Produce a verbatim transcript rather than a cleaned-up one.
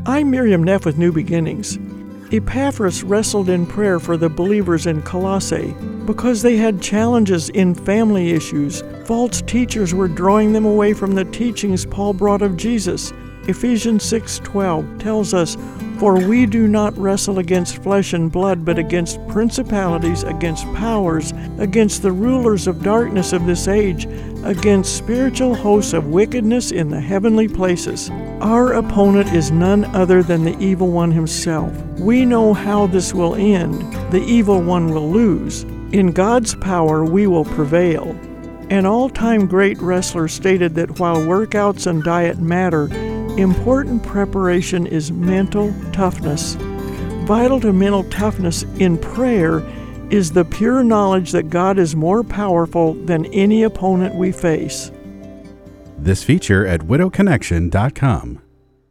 I'm Miriam Neff with New Beginnings. Epaphras wrestled in prayer for the believers in Colossae because they had challenges in family issues. False teachers were drawing them away from the teachings Paul brought of Jesus. Ephesians six twelve tells us, "For we do not wrestle against flesh and blood, but against principalities, against powers, against the rulers of darkness of this age, against spiritual hosts of wickedness in the heavenly places." Our opponent is none other than the evil one himself. We know how this will end. The evil one will lose. In God's power, we will prevail. An all-time great wrestler stated that while workouts and diet matter, important preparation is mental toughness. Vital to mental toughness in prayer is the pure knowledge that God is more powerful than any opponent we face. This feature at widow connection dot com.